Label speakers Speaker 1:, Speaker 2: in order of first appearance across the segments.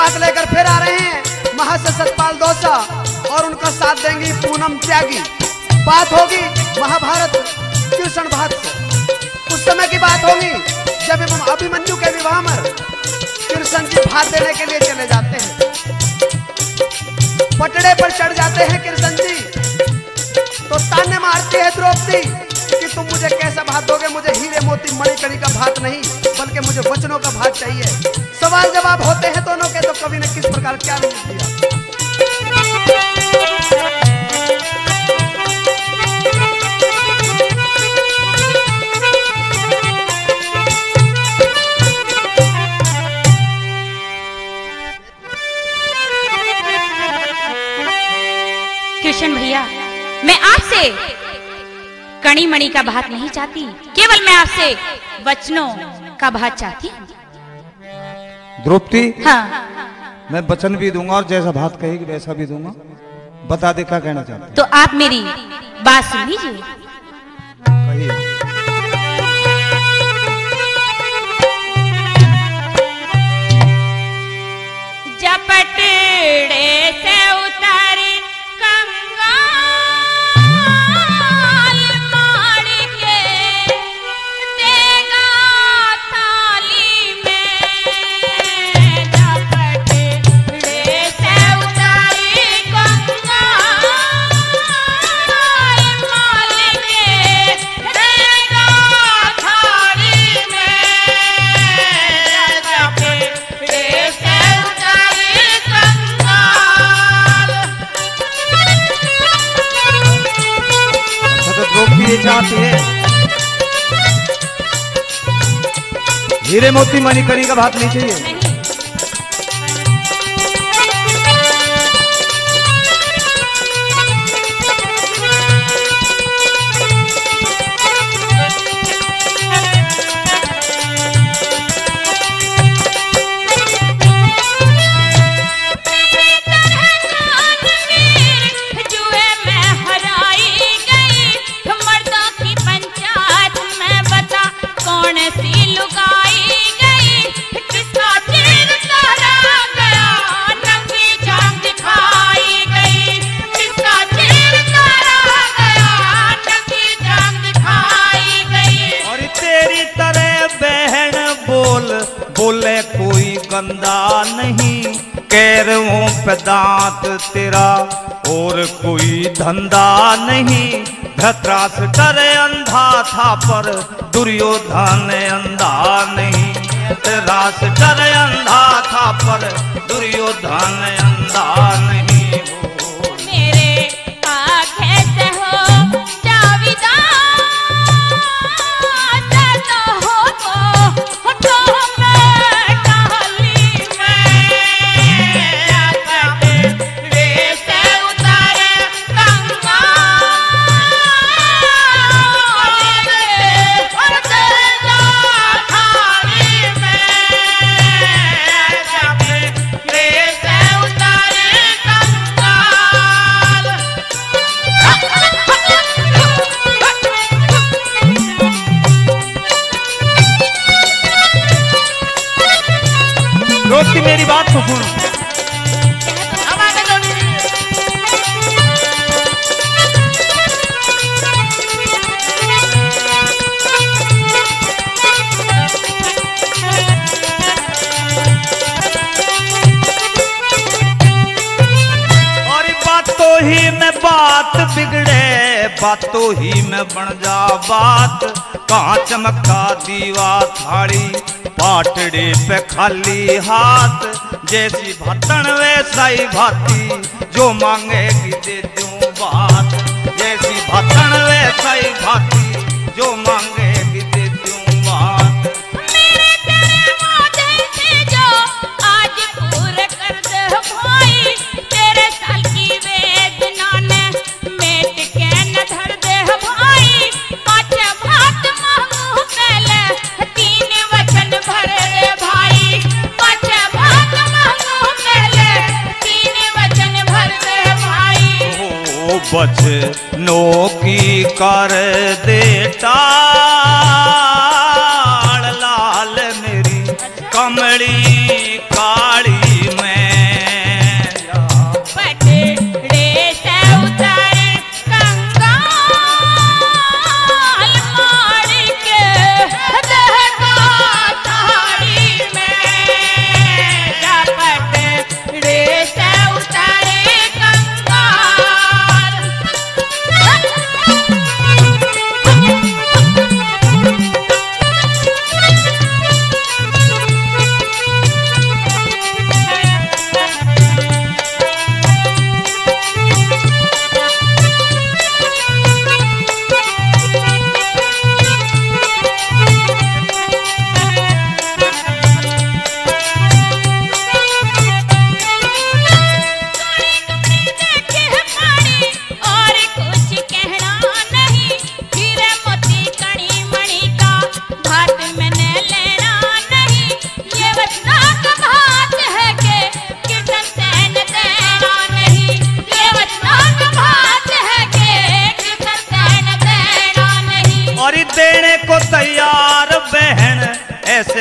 Speaker 1: बात लेकर फिर आ रहे हैं महर्षि सतपाल दौसा और उनका साथ देंगी पूनम त्यागी। बात होगी महाभारत कृष्ण भात से। उस समय की बात होगी जब अभिमन्यु के विवाह में कृष्ण जी भात देने के लिए चले जाते हैं। पटड़े पर चढ़ जाते हैं कृष्ण जी, तो ताने मारती है द्रौपदी कि तुम मुझे कैसा भात दोगे, मुझे हीरे मोती मणिकड़ी का भात नहीं बल्कि मुझे वचनों का भात चाहिए। सवाल जवाब होते हैं दोनों के, तो कवि ने किस प्रकार क्या लिख दिया।
Speaker 2: कृष्ण भैया, मैं आपसे कणी मणि का भात नहीं चाहती, केवल मैं आपसे वचनों का भात चाहती।
Speaker 3: द्रौपदी,
Speaker 2: हाँ,
Speaker 3: मैं वचन भी दूंगा और जैसा भात कहेगी वैसा भी दूंगा। बता दे क्या कहना चाहते हैं।
Speaker 2: तो आप मेरी बात सुन लीजिए।
Speaker 3: कहिए।
Speaker 2: जपटड़े से उतारी
Speaker 3: चाहती है हीरे मोती मणिकड़ी का भात नहीं चाहिए। बोले कोई गंदा नहीं, कैरों पे दांत तेरा और कोई धंधा नहीं। धृतराष्ट्र डरे अंधा था पर दुर्योधन अंधा नहीं। धृतराष्ट्र डरे अंधा था पर दुर्योधन अंधा नहीं। मेरी बात तो सुनो। और बातों ही में बात बिगड़े, बातों ही में बन जा बात। कहाँ चमकता दीवा थाली, पाटड़े पे खाली हाथ। जैसी भातन वैसा ही भाती, जो मांगेगी दे दूं बात। जैसी भातन वैसा ही भाती, जो मांगेगी दे दूं बात।
Speaker 2: मेरे तेरे वादे थे जो आज पूरे कर दे भाई। तेरे साल की वेदना ने मेट के न धर दे भाई। पाँच भात मांगू पहले, तीन वचन भर दे भाई। पाँच भात मांगू पहले, तीन वचन भर दे भाई।
Speaker 3: ओ बचनों की कर दे टाल, लाल मेरी कमड़ी काली में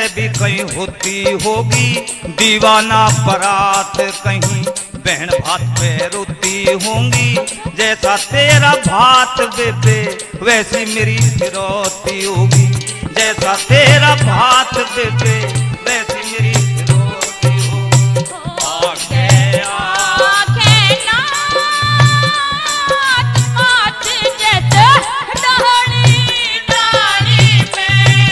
Speaker 3: ऐसे भी कहीं होती होगी दीवाना बारात, कहीं बहन भात पे रोती होंगी। जैसा तेरा भात बेबे वैसी मेरी फिरौती होगी। जैसा तेरा भात बेबे वैसी मेरी फिरौती होगी। आंखें
Speaker 2: आंखें नाच नाच जैसे डाली डाली में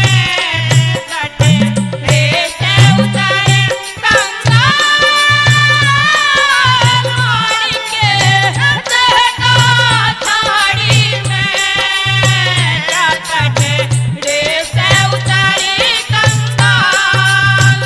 Speaker 2: कटे से उतारे कंगाल मार के देगा थाड़ी में कटे से उतारे कंगाल।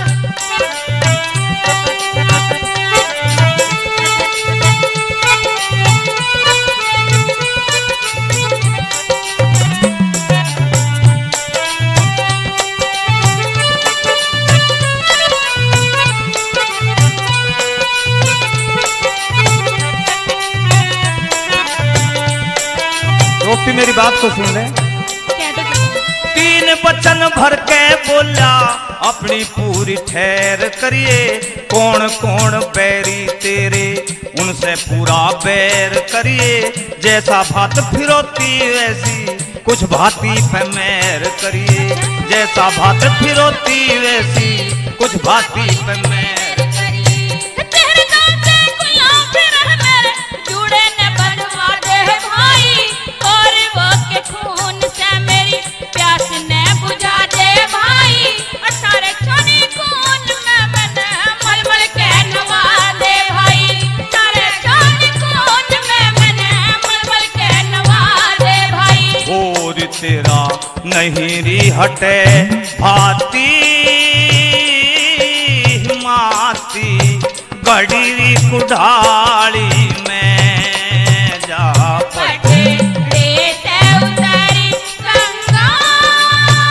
Speaker 3: रोटी मेरी बात को सुन ले।
Speaker 2: कह दो
Speaker 3: तीन वचन भर के बोला अपनी पूरी ठहर करिए। कौन कौन बैरी तेरे उनसे पूरा बैर करिए। जैसा भात फिरोती वैसी कुछ भांति पे मैर करिए। जैसा भात फिरोती वैसी कुछ भांति पे मैर।
Speaker 2: तेरे नाम से गुलाम फिर मेरे जुड़े ने बनवा दे भाई। और वो के खून से मेरी प्यास ने बुझा दे भाई। और सारे छोने खून में मैंने मलमल के नवा दे भाई। सारे छोने खून में मैंने मलमल के नवा दे भाई।
Speaker 3: और तेरा नहीं री हटे भाती माती गड़ी कुढ़ाड़ी में जा पड़े।
Speaker 2: पटे से उतारी कंगाल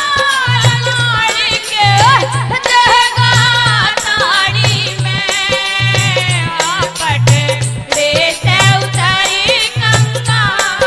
Speaker 2: लाड़ के देगा थाड़ी में। पटे से उतारी कंगाल।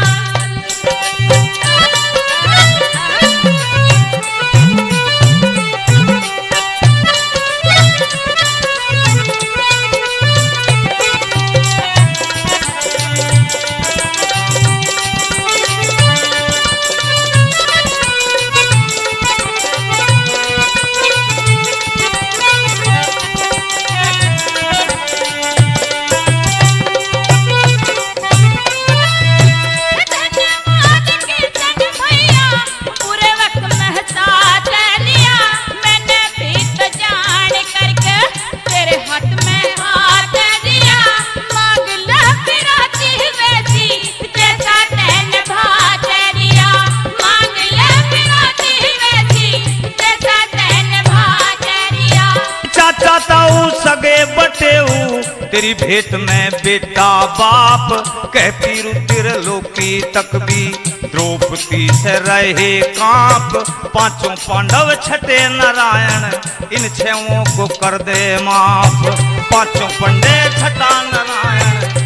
Speaker 2: धन्यवाद किशन भैया पूरे वक्त में साथ लिया। मैंने भी तो जान करके तेरे हाथ में हाथ दिया। मांग ला फिराती वैसी जैसा तैने भात दिया। मांग ला फिराती वैसी जैसा तैने भात दिया।
Speaker 3: चाचा ताऊ सगे बटेऊ तेरी भेंट में बेटा बाप। कहती रुतिर लोकी तक भी द्रौपदी से रहे कांप। पांचों पांडव छठे नारायण इन छहों को कर दे माफ। पांचों पंडे छठा नारायण